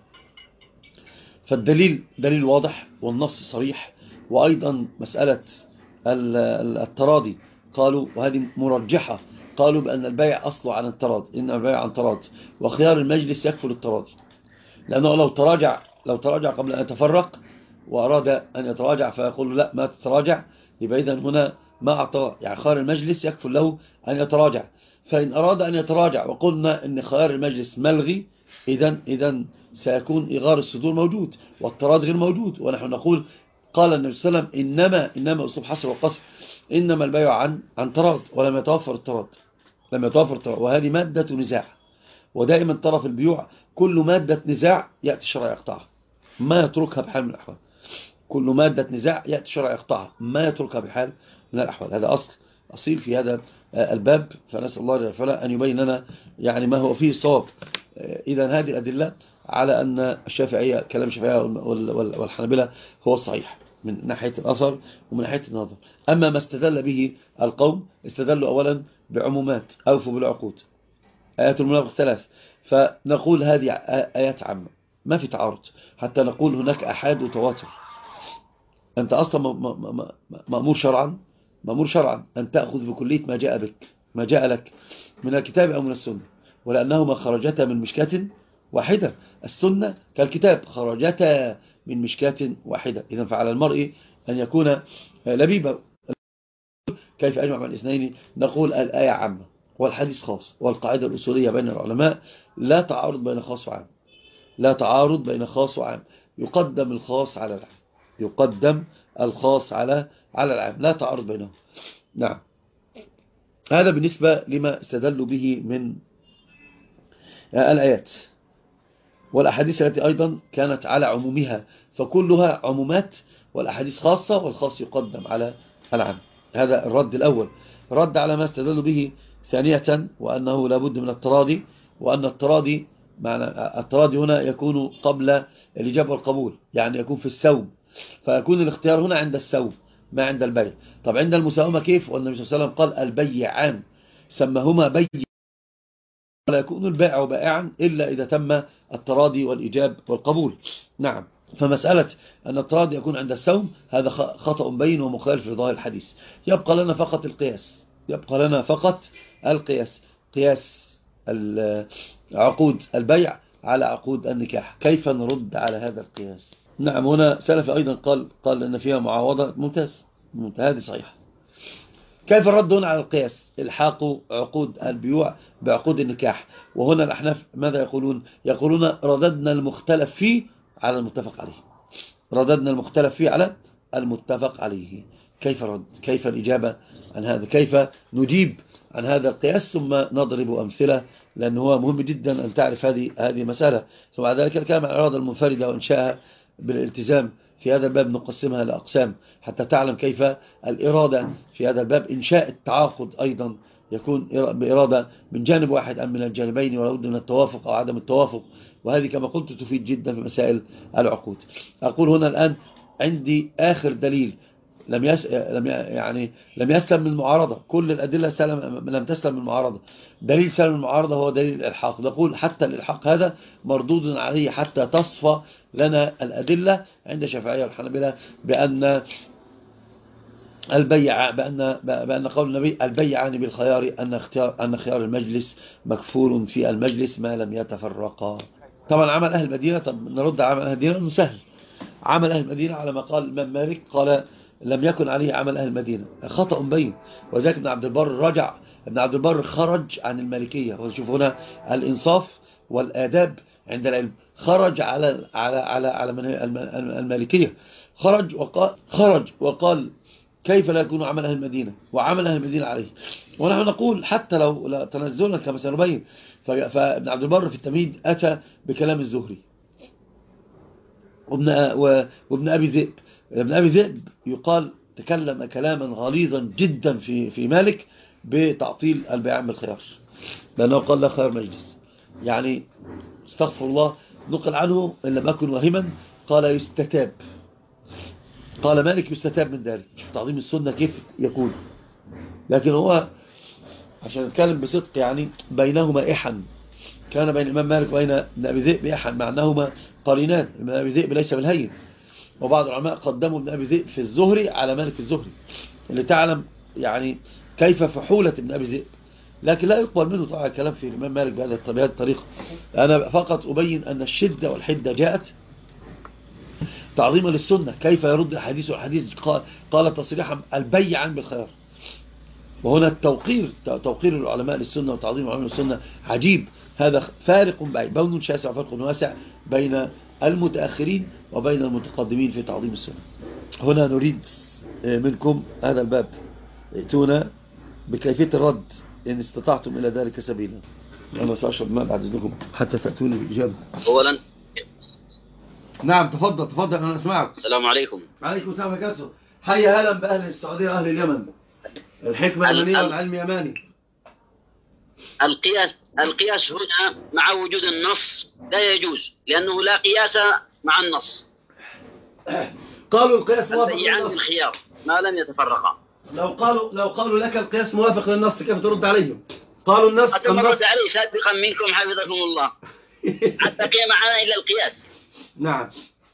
فالدليل دليل واضح والنص صريح. وأيضا مسألة التراضي قالوا، وهذه مرجحة، قالوا بأن البيع أصله عن التراضي، إن البيع عن تراضي، وخيار المجلس يكفل التراضي، لأنه لو تراجع لو تراجع قبل أن يتفرق وأراد أن يتراجع فيقول لا ما تتراجع، يبقى إذن هنا ما أعطى، يعني خيار المجلس يكفل له أن يتراجع. فإن أراد أن يتراجع وقلنا أن خيار المجلس ملغي، إذن إذن سيكون إغار الصدور موجود والتراضي غير موجود. ونحن نقول قال النبي صلى الله عليه وسلم إنما إنما أسلوب حصر وقصر، إنما البيع عن عن تراض، ولم يتوفر التراض، لم يتوفر التراض، وهذه مادة نزاع. ودائما طرف البيوع كل مادة نزاع يأتي الشرع يقطعها، ما يتركها بحال من الأحوال. كل مادة نزاع يأتي الشرع يقطعها، ما يتركها بحال من الأحوال. هذا أصل أصيل في هذا الباب. فنسأل الله جل وعلا أن يبين لنا يعني ما هو فيه الصواب. إذن هذه الأدلة على أن الشافعية كلام الشافعية والحنابلة هو الصحيح من ناحية الأثر ومن ناحية النظر. أما ما استدل به القوم، استدلوا أولا بعمومات أوفوا بالعقود، آيات المنافق ثلاث، فنقول هذه آيات عامة ما في تعارض، حتى نقول هناك أحاد وتواتر. أنت أصلا مأمور شرعا مأمور شرعا أن تأخذ بكلية ما جاء بك ما جاء لك من الكتاب أو من السنة، ولأنهما خرجتا من مشكاة واحدة. السنة كالكتاب خرجتا من مشكاة واحدة. إذن فعلى المرء أن يكون لبيبا. كيف أجمع بين الاثنين؟ نقول الآية عامة والحديث خاص، والقاعدة الأصولية بين العلماء لا تعارض بين خاص وعام، لا تعارض بين خاص وعام، يقدم الخاص على العام، يقدم الخاص على على العام، لا تعارض بينهم. نعم، هذا بالنسبة لما استدلوا به من الآيات والأحاديث التي أيضا كانت على عمومها، فكلها عمومات والأحاديث خاصة، والخاص يقدم على العام. هذا الرد الأول. رد على ما استدلوا به ثانية، وأنه لابد من التراضي، وأن التراضي معنى التراضي هنا يكون قبل الإجابة والقبول، يعني يكون في السوم، فيكون الاختيار هنا عند السوم ما عند البيع. طب عند المساومة كيف؟ والنبي صلى الله عليه وسلم قال البيعان سمهما بيع، ولا يكون البائع بائعا إلا إذا تم التراضي والإجاب والقبول. نعم، فمسألة أن التراضي يكون عند السوم هذا خطأ بين ومخالف لظاهر الحديث. يبقى لنا فقط القياس، يبقى لنا فقط القياس، قياس عقود البيع على عقود النكاح. كيف نرد على هذا القياس؟ نعم، هنا سلف أيضا قال قال أن فيها معاوضة. ممتاز، هذه صحيح. كيف الرد هنا على القياس؟ الحاق عقود البيوع بعقود النكاح. وهنا الأحناف ماذا يقولون؟ يقولون رددنا المختلف فيه على المتفق عليه، رددنا المختلف فيه على المتفق عليه. كيف الرد؟ كيف الإجابة عن هذا؟ كيف نجيب عن هذا القياس؟ ثم نضرب أمثلة، لأنه هو مهم جدا أن تعرف هذه هذه مسألة. ثم بعد ذلك الكلام عن الإرادة المنفردة وإنشائها بالالتزام. في هذا الباب نقسمها لأقسام حتى تعلم كيف الإرادة في هذا الباب. إنشاء التعاقد أيضا يكون بإرادة من جانب واحد أم من الجانبين، ولا بد من التوافق أو عدم التوافق، وهذه كما قلت تفيد جدا في مسائل العقود. أقول هنا الآن عندي آخر دليل لم يس... لم ي... يعني لم يسلم من المعارضة، كل الأدلة سلم... لم تسلم من المعارضة. دليل سلم المعارضة هو دليل الإلحاق، نقول حتى الإلحاق هذا مردود عليه حتى تصفى لنا الأدلة عند الشافعية والحنابلة بأن البيع بأن بأن قول النبي البيعان بالخيار أن اختيار أن خيار المجلس مكفول في المجلس ما لم يتفرقا. طبعا عمل أهل المدينة، طب نرد على عمل أهل المدينة إنه سهل. عمل أهل المدينة على ما قال الإمام مالك، قال لم يكن عليه عمل أهل المدينة، خطأ بين. وذلك ابن عبد البر رجع، ابن عبد البر خرج عن المالكية. وشوف هنا الإنصاف والآداب عند العلم، خرج على على على على المالكية، خرج وقال خرج وقال كيف لا يكون عمل أهل المدينة وعمل أهل المدينة عليه. ونحن نقول حتى لو تنزلنا كما سنبين، فابن عبد البر في التمهيد أتى بكلام الزهري وابن, وابن أبي ذئب. ابن أبي ذئب يقال تكلم كلاما غليظا جدا في في مالك بتعطيل البيعان بالخيار، لأنه قال لا خيار مجلس، يعني استغفر الله، نقل عنه إن لم أكن وهما قال يستتاب، قال مالك يستتاب من ذلك. شوف تعظيم السنة كيف يكون. لكن هو عشان نتكلم بصدق يعني بينهما إحن، كان بين الإمام مالك وبين ابن أبي ذئب إحن، مع أنهما قرينان. ابن أبي ذئب ليس بالهين، وبعض العلماء قدموا ابن أبي ذئب في الزهري على مالك في الزهري، اللي تعلم يعني كيف فحولة ابن أبي ذئب. لكن لا يقبل منه طبعا الكلام في الإمام مالك بهذه الطريقة. أنا فقط أبين أن الشدة والحدة جاءت تعظيما للسنة. كيف يرد الحديث والحديث قال, قال تصريحا البيعان بالخيار. وهنا التوقير، توقير العلماء للسنة وتعظيم العلماء للسنة عجيب. هذا فارق بعيد، بون شاسع وفرق واسع بين المتأخرين وبين المتقدمين في تعظيم السنة. هنا نريد منكم هذا الباب، ائتونا بكيفية الرد إن استطعتم إلى ذلك سبيلا. أنا سأشرب ماء بعد ذلكم حتى تأتوني بإجابة. أولا نعم تفضل تفضل أنا أسمعك. السلام عليكم. عليكم السلام وبركاته. حيا هلا بأهل السعودية وأهل اليمن. الحكمة يمنية والعلم يماني. القياس القياس هنا مع وجود النص لا يجوز، لأنه لا قياس مع النص. قالوا القياس موافق للنص بالخيار ما لم يتفرقا. لو قالوا لو قالوا لك القياس موافق للنص كيف ترد عليهم؟ قالوا النص أتمرد عليه سابقا منكم حفظكم الله. حتى قيم معنا إلا القياس. نعم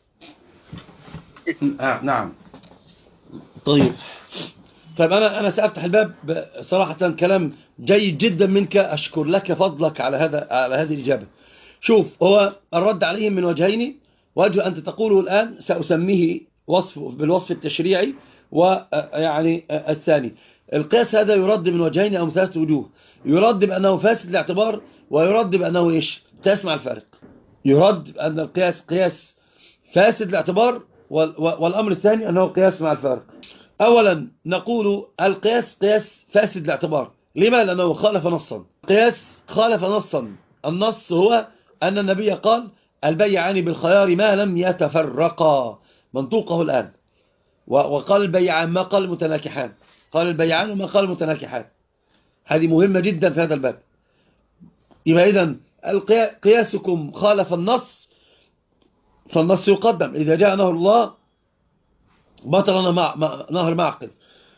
آه نعم. طيب طيب أنا أنا سأفتح الباب صراحة. كلام جيد جدا منك، أشكر لك فضلك على هذا على هذه الإجابة. شوف، هو الرد عليهم من وجهين. وجه أنت تقوله الآن سأسميه وصف بالوصف التشريعي، ويعني الثاني القياس هذا يرد من وجهين أو ثلاثة وجوه. يرد بأنه فاسد الاعتبار، ويرد بأنه إيش؟ تسمع الفارق. يرد بأن القياس قياس فاسد الاعتبار، والأمر الثاني أنه قياس مع الفارق. أولا نقول القياس قياس فاسد الاعتبار. لما؟ لأنه خالف نصا. قياس خالف نصا. النص هو أن النبي قال البيعان بالخيار ما لم يتفرقا، منطوقه الآن. وقال البيعان ما قال متناكحان، قال البيعان وما قال متناكحان. هذه مهمة جدا في هذا الباب. يبقى إذن قياسكم خالف النص، فالنص يقدم. إذا جاء نهر الله بطل نهر معقل.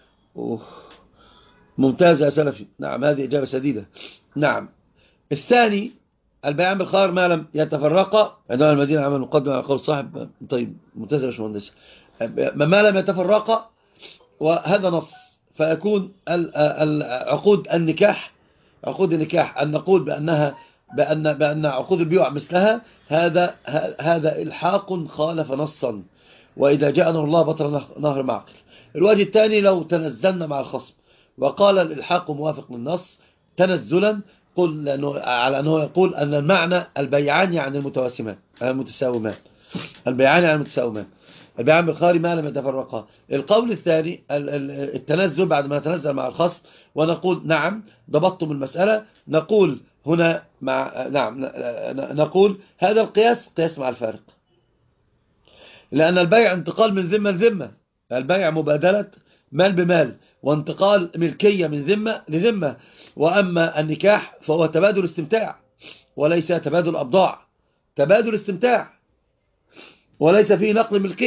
ممتاز يا سلفي. نعم هذه إجابة سديدة. نعم. الثاني البيعان بالخيار ما لم يتفرقا، عندما المدينة عمل مقدمة على قول صاحب. طيب ممتاز يا باشمهندس. ما لم يتفرقا وهذا نص، فيكون عقود النكاح عقود النكاح أن نقول بأنها بأن بأن عقود البيوع مثلها، هذا هذا إلحاق خالف نصا. وإذا جاء نهر الله بطل نهر معقل. الوجه الثاني لو تنزلنا مع الخصم وقال الإلحاق موافق للنص تنزلا، قل لأنه على أنه يقول أن المعنى البيعان يعني المتواسمان المتساومان. البيعان يعني المتساومان. البيعان بالخيار ما لم يتفرقا. القول الثاني التنزل بعد ما نتنزل مع الخصم ونقول نعم ضبطتم المسألة، نقول هنا مع نعم نقول هذا القياس قياس مع الفارق، لأن البيع انتقال من ذمة لذمة. البيع مبادلة مال بمال، وانتقال ملكية من ذمة لذمة. وأما النكاح فهو تبادل استمتاع وليس تبادل أبضاع، تبادل استمتاع وليس فيه نقل ملكية.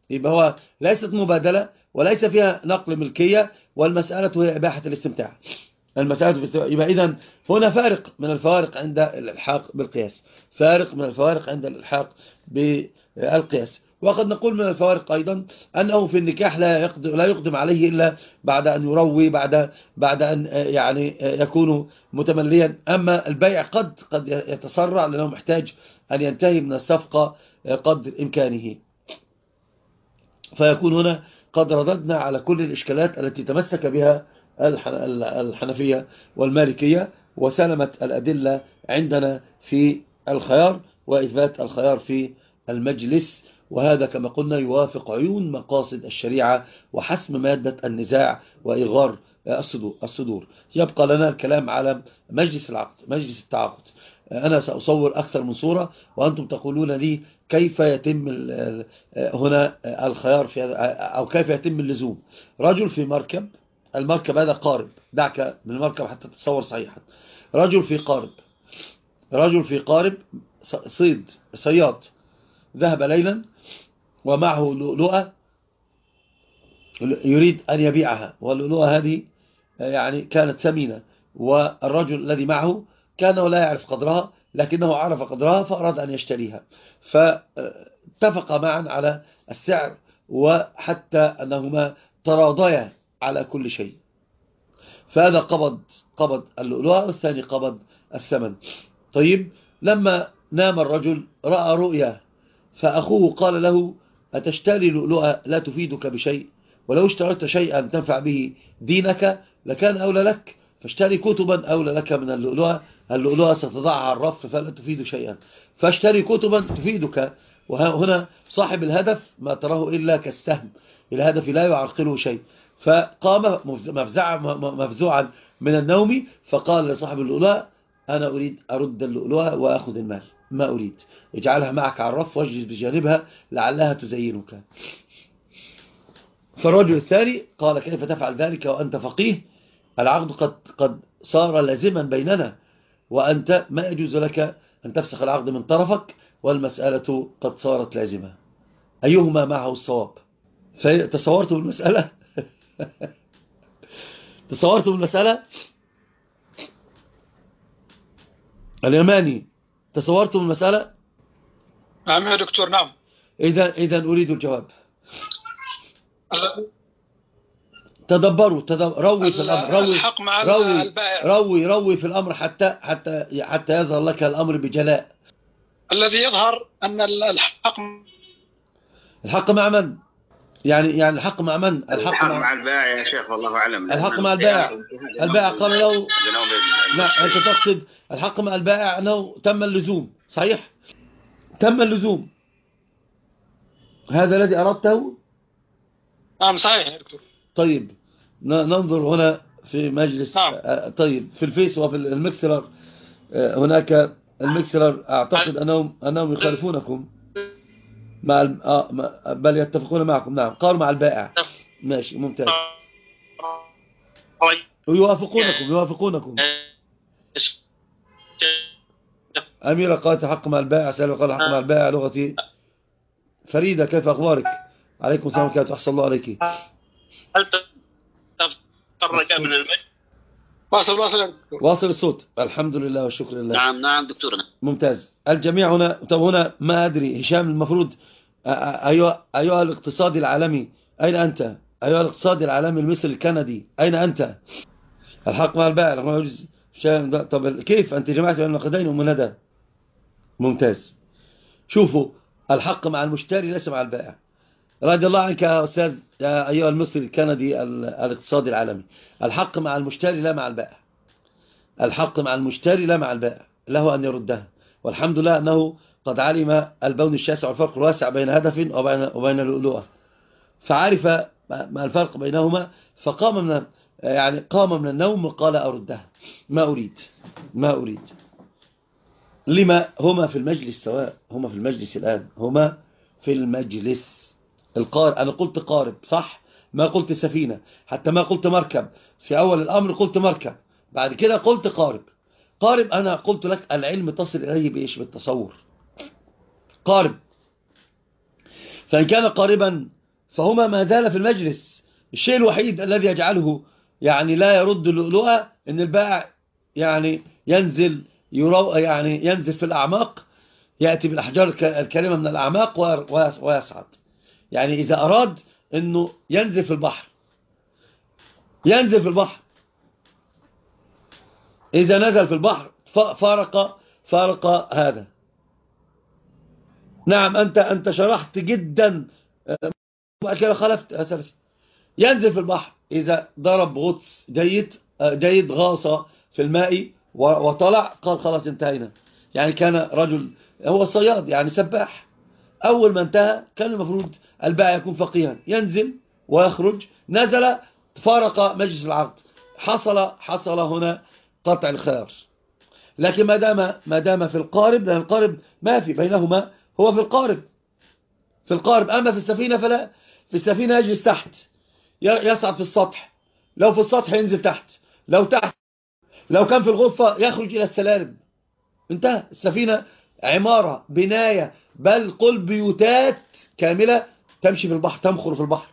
يبقى هو ليست مبادلة وليس فيها نقل ملكية، والمسألة هي إباحة الاستمتاع. المسألة في الاستمتاع. يبقى إذن هنا فارق من الفوارق عند الإلحاق بالقياس، فارق من الفوارق عند الإلحاق بالقياس. وقد نقول من الفوارق أيضا أنه في النكاح لا يقدم, لا يقدم عليه إلا بعد أن يروي، بعد بعد أن يعني يكون متمليا. أما البيع قد قد يتسرع لأنه محتاج أن ينتهي من الصفقة قدر إمكانه. فيكون هنا قد رددنا على كل الإشكالات التي تمسك بها الحنفية والمالكية، وسلمت الأدلة عندنا في الخيار وإثبات الخيار في المجلس. وهذا كما قلنا يوافق عيون مقاصد الشريعة وحسم مادة النزاع وإغار الصدور. يبقى لنا الكلام على مجلس العقد، مجلس التعاقد. أنا سأصور أكثر من صورة وأنتم تقولون لي كيف يتم هنا الخيار في، أو كيف يتم اللزوم. رجل في مركب، المركب هذا قارب، دعك من المركب حتى تتصور صحيحا. رجل في قارب، رجل في قارب صيد صياد، ذهب ليلا ومعه لؤلؤة يريد أن يبيعها، واللؤلؤة هذه يعني كانت ثمينة، والرجل الذي معه كان لا يعرف قدرها لكنه عرف قدرها فأراد أن يشتريها، فاتفق معا على السعر، وحتى أنهما تراضيا على كل شيء. فهذا قبض قبض اللؤلؤة والثاني قبض الثمن. طيب لما نام الرجل رأى رؤيا، فأخوه قال له أتشتري لؤلؤة لا تفيدك بشيء، ولو اشتريت شيئا تنفع به دينك لكان أولى لك، فاشتري كتبا أولى لك من اللؤلؤة، اللؤلؤة ستضعها على الرف فلا تفيد شيئا، فاشتري كتبا تفيدك. وهنا صاحب الهدف ما تراه إلا كالسهم، الهدف لا يعرقله شيء. فقام مفزوعا من النوم فقال لصاحب اللؤلؤة أنا أريد أرد اللؤلؤة وأخذ المال، ما أريد، اجعلها معك على الرف واجلس بجانبها لعلها تزينك. فالرجل الثاني قال كيف تفعل ذلك وأنت فقيه؟ العقد قد, قد صار لازما بيننا، وأنت ما يجوز لك أن تفسخ العقد من طرفك، والمسألة قد صارت لازمة، أيهما معه الصواب؟ تصورتوا المسألة؟ تصورتوا المسألة؟ اليماني تصورتم المسألة؟ نعم يا دكتور. نعم. إذا إذا أريد الجواب. تدبروا تدبر روي في الأمر، روي روي, روي روي في الأمر حتى حتى حتى يظهر لك الأمر بجلاء. الذي يظهر أن الحق الحق مع من؟ يعني يعني الحق مع من؟ الحق, الحق مع, مع البائع يا شيخ، والله أعلم. الحق مع البائع. البائع قال له لا، أنت تقصد الحق مع البائع أنه تم اللزوم، صحيح؟ تم اللزوم، هذا الذي أردته؟ نعم صحيح يا دكتور. طيب ننظر هنا في مجلس. نعم. طيب في الفيس وفي المكسلر هناك المكسلر أعتقد أنهم أنهم يخالفونكم مع الم... آه بل يتفقون معكم. نعم قالوا مع البائع. ماشي ممتاز. ويوافقونكم يوافقونكم أميرة قالت الحق مع البائع، سألوا قال الحق مع البائع لغتي. فريدة كيف أخبارك؟ عليكم السلام ورحمة الله، أحسن الله عليك. هل تفرق من المجد؟ واصل واصل واصل الصوت، الحمد لله والشكر لله. نعم نعم دكتورنا ممتاز. الجميع هنا. طب هنا ما أدري هشام المفروض أيها, أيها الاقتصادي العالمي أين أنت؟ أيها الاقتصادي العالمي المصري الكندي أين أنت؟ الحق مع البائع. طب كيف أنت جمعت بين النقدين ومن هذا؟ ممتاز. شوفوا الحق مع المشتري ليس مع البائع. رضي الله عنك يا أستاذ يا أيها المصري الكندي الاقتصادي العالمي، الحق مع المشتري لا مع البائع. الحق مع المشتري لا مع البائع، له أن يردها. والحمد لله أنه قد علم البون الشاسع والفرق الواسع بين هدف وبين, وبين اللؤلؤة، فعرف ما الفرق بينهما، فقام من يعني قام من النوم وقال أردها، ما أريد ما أريد. لما هما في المجلس سواء، هما في المجلس الآن، هما في المجلس. القارب أنا قلت قارب صح، ما قلت سفينة، حتى ما قلت مركب. في أول الأمر قلت مركب، بعد كده قلت قارب. قارب أنا قلت لك العلم تصل إليه بإيش؟ بالتصور. قارب، فإن كان قاربا فهما ما زال في المجلس. الشيء الوحيد الذي يجعله يعني لا يرد اللؤلؤة ان البائع يعني ينزل يرو يعني ينزل في الأعماق، يأتي بالأحجار الكريمة من الأعماق ويصعد. يعني إذا أراد أنه ينزل في البحر ينزل في البحر، إذا نزل في البحر فارق فارق هذا. نعم أنت أنت شرحت جدا كده، خلفت أسف. ينزل في البحر إذا ضرب غطس جيد جيد غاص في الماء وطلع، قال خلاص انتهينا. يعني كان رجل هو صياد يعني سباح، أول ما انتهى كان المفروض البائع يكون فقيها، ينزل ويخرج، نزل فارق مجلس العقد، حصل حصل هنا قطع الخيار. لكن ما دام ما دام في القارب، لأن القارب ما في بينهما، هو في القارب في القارب أما في السفينة فلا. في السفينة يجلس تحت، يصعد في السطح، لو في السطح ينزل تحت، لو تحت لو كان في الغرفة يخرج إلى السلالم، انتهى. السفينة عمارة بناية، بل قل بيوتات كاملة تمشي في البحر، تمخر في البحر.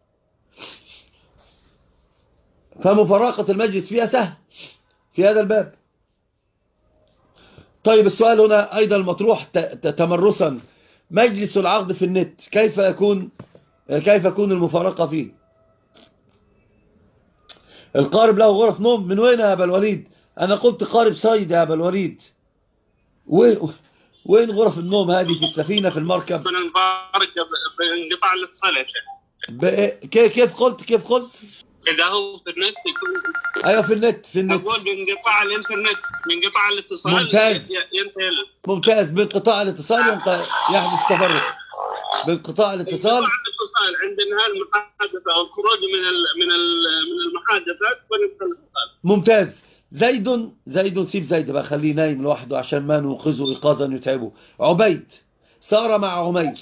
فمفارقة المجلس فيها سهل في هذا الباب. طيب السؤال هنا أيضا المطروح تمرسا، مجلس العقد في النت كيف يكون كيف يكون المفارقة فيه؟ القارب له غرف نوم، من وين يا أبا الوليد؟ أنا قلت قارب صيد يا أبا الوليد. وين غرف النوم هذه في السفينة في المركب؟ من المفارقة بانقطاع الاتصال يا شيخ. كيف قلت كيف قلت؟ إذا هو في النت يكون. أيوة في النت في النت أقول بانقطاع الإنترنت، بانقطاع الاتصال ممتاز ينتهي. ممتاز بانقطاع الاتصال يحدث تفرق. بانقطاع الاتصال الاتصال عند انهاء المحادثة والخروج من من من المحادثات ونبدأ الاتصال. ممتاز. زيد زيد سيب زيد بقى، خليه نايم لوحده عشان ما نوقظه إيقاظا يتعبه. عبيد سار مع عمير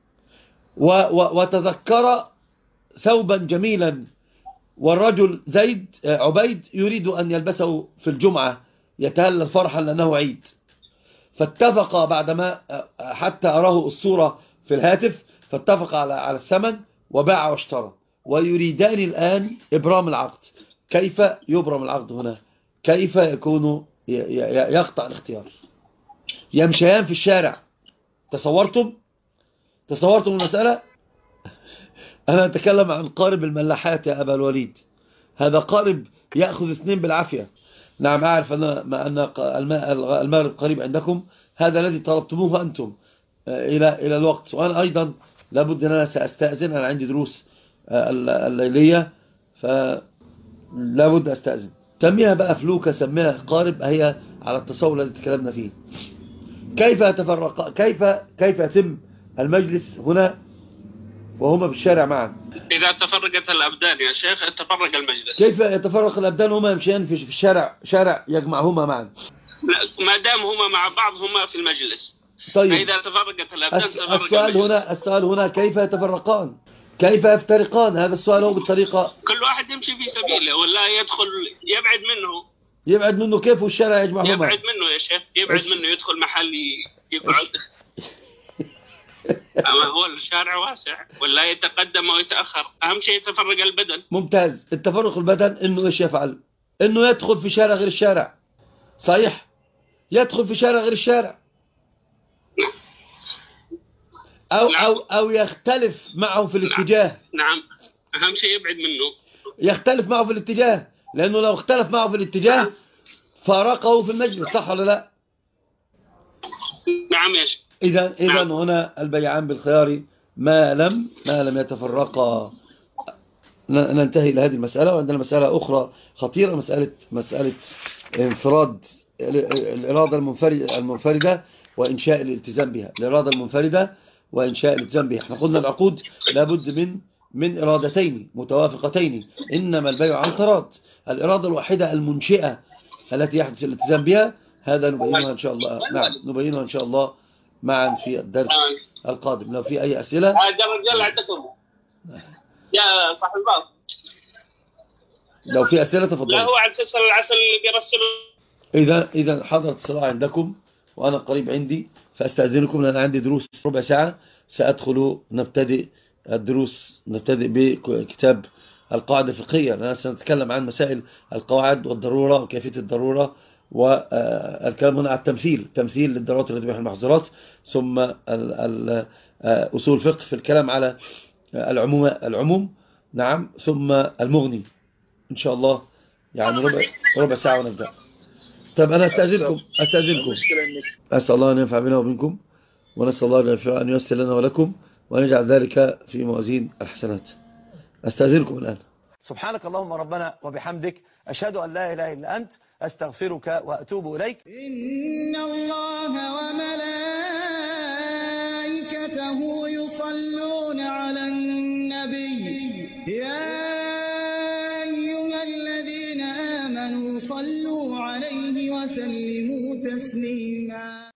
و و وتذكر ثوبا جميلا، والرجل زيد عبيد يريد أن يلبسه في الجمعة يتهلل فرحا لأنه عيد. فاتفق بعدما حتى أراه الصورة في الهاتف، فاتفق على على الثمن وباع واشترى، ويريدان الآن إبرام العقد. كيف يبرم العقد هنا؟ كيف يكون يقطع الاختيار؟ يمشيان في الشارع. تصورتم تصورتم المسألة؟ أنا أتكلم عن قارب الملاحات يا أبا الوليد. هذا قارب يأخذ اثنين بالعافية. نعم أعرف أن أن المغرب قريب عندكم، هذا الذي طلبتموه أنتم إلى إلى الوقت. وأنا أيضا لابد أن أنا سأستأذن، أنا عندي دروس الليلية فلابد أستأذن. سميها بقى فلوكة، سميها قارب، هي على التصور الذي تكلمنا فيه. كيف يتفرق كيف كيف يتم المجلس هنا وهما بالشارع معا؟ إذا تفرقت الأبدان يا شيخ تفرق المجلس. كيف يتفرق الأبدان وهما يمشيان في الشارع، شارع يجمعهما معا؟ ما دام هما مع بعض هما في المجلس. طيب فإذا تفرقت الأبدان تفرق السؤال المجلس. هنا السؤال هنا كيف يتفرقان؟ كيف يفترقان؟ هذا السؤال هو بالطريقة. كل واحد يمشي في سبيله، ولا يدخل يبعد منه. يبعد منه كيف والشارع يجمعهما؟ يبعد منه يا شيخ، يبعد منه، يدخل محل يقعد. أما هو الشارع واسع، ولا يتقدم ويتأخر، أهم شيء يتفرق البدن. ممتاز. التفرق البدن إنه إيش يفعل؟ إنه يدخل في شارع غير الشارع. صحيح، يدخل في شارع غير الشارع، أو نعم. أو أو يختلف معه في الاتجاه. نعم. أهم شيء يبعد منه. يختلف معه في الاتجاه، لأنه لو اختلف معه في الاتجاه فارقه في المجلس، صح ولا لا؟ نعم يا شيخ. إذا إذا نعم. هنا البيعان بالخيار ما لم ما لم يتفرقا. ننتهي إلى هذه المسألة. وعندنا مسألة أخرى خطيرة، مسألة مسألة انفراد الإرادة المنفردة المنفردة وإنشاء الالتزام بها. الإرادة المنفردة وإنشاء الالتزام بها. احنا قلنا العقود لابد من من إرادتين متوافقتين، إنما البيع عن تراض. الإرادة الواحدة المنشئة التي يحدث الالتزام بها، هذا نبينها إن شاء الله. نعم نبينها إن شاء الله معا في الدرس القادم. لو في أي أسئلة. هذا الرجال عندكم يا صاحب الباب. لو في أسئلة تفضل. لا هو عن سلسلة العسل اللي بيرسله. إذا إذا حضرت الصلاة عندكم وأنا قريب عندي، فأستأذنكم لأن عندي دروس ربع ساعة، سأدخل نبتدئ الدروس نبتدئ بكتاب القاعدة الفقهية، لأننا سنتكلم عن مسائل القواعد والضرورة وكيفية الضرورة، والكلام هنا على التمثيل، تمثيل للضرورات والتي المحظورات، ثم أصول الفقه في الكلام على العموم العموم نعم، ثم المغني إن شاء الله، يعني ربع, ربع ساعة ونبدأ. طيب أنا أستأذنكم أستأذنكم أسأل الله أن ينفع بنا وبنكم، ونسأل الله أن ييسر لنا ولكم، وأن يجعل ذلك في موازين الحسنات. أستأذنكم الآن. سبحانك اللهم ربنا وبحمدك، أشهد أن لا إله إلا أنت، أستغفرك وأتوب إليك. إن الله